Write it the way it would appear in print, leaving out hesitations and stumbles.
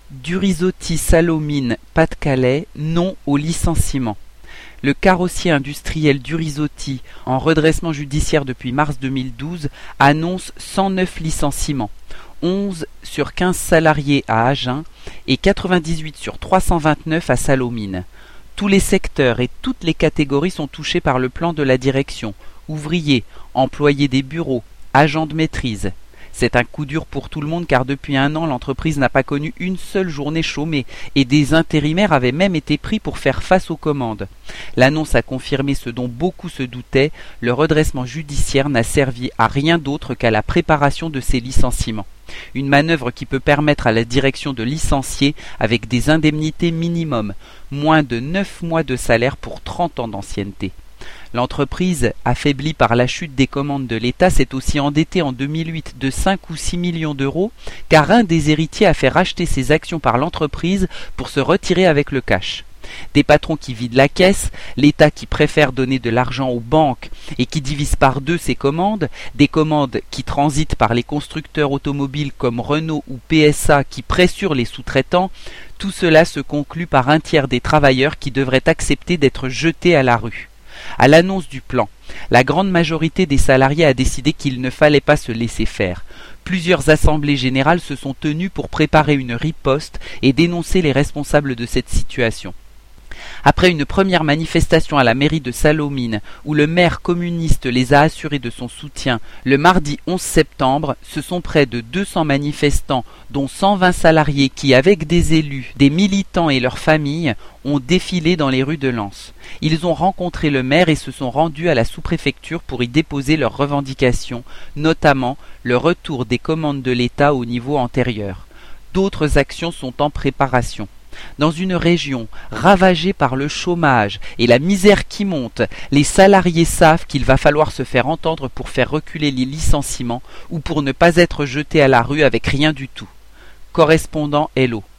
Durisotti Sallaumines Pas-de-Calais, non au licenciement. Le carrossier industriel Durisotti, en redressement judiciaire depuis mars 2012, annonce 109 licenciements, 11 sur 15 salariés à Agen et 98 sur 329 à Sallaumines. Tous les secteurs et toutes les catégories sont touchés par le plan de la direction, ouvriers, employés des bureaux, agents de maîtrise. C'est un coup dur pour tout le monde car depuis un an, l'entreprise n'a pas connu une seule journée chômée et des intérimaires avaient même été pris pour faire face aux commandes. L'annonce a confirmé ce dont beaucoup se doutaient, le redressement judiciaire n'a servi à rien d'autre qu'à la préparation de ces licenciements. Une manœuvre qui peut permettre à la direction de licencier avec des indemnités minimum, moins de 9 mois de salaire pour 30 ans d'ancienneté. L'entreprise, affaiblie par la chute des commandes de l'État, s'est aussi endettée en 2008 de 5 ou 6 millions d'euros car un des héritiers a fait racheter ses actions par l'entreprise pour se retirer avec le cash. Des patrons qui vident la caisse, l'État qui préfère donner de l'argent aux banques et qui divise par deux ses commandes, des commandes qui transitent par les constructeurs automobiles comme Renault ou PSA qui pressurent les sous-traitants, tout cela se conclut par un tiers des travailleurs qui devraient accepter d'être jetés à la rue. À l'annonce du plan, la grande majorité des salariés a décidé qu'il ne fallait pas se laisser faire. Plusieurs assemblées générales se sont tenues pour préparer une riposte et dénoncer les responsables de cette situation. Après une première manifestation à la mairie de Sallaumines, où le maire communiste les a assurés de son soutien, le mardi 11 septembre, ce sont près de 200 manifestants, dont 120 salariés qui, avec des élus, des militants et leurs familles, ont défilé dans les rues de Lens. Ils ont rencontré le maire et se sont rendus à la sous-préfecture pour y déposer leurs revendications, notamment le retour des commandes de l'État au niveau antérieur. D'autres actions sont en préparation. Dans une région ravagée par le chômage et la misère qui monte, les salariés savent qu'il va falloir se faire entendre pour faire reculer les licenciements ou pour ne pas être jetés à la rue avec rien du tout. Correspondant Hello.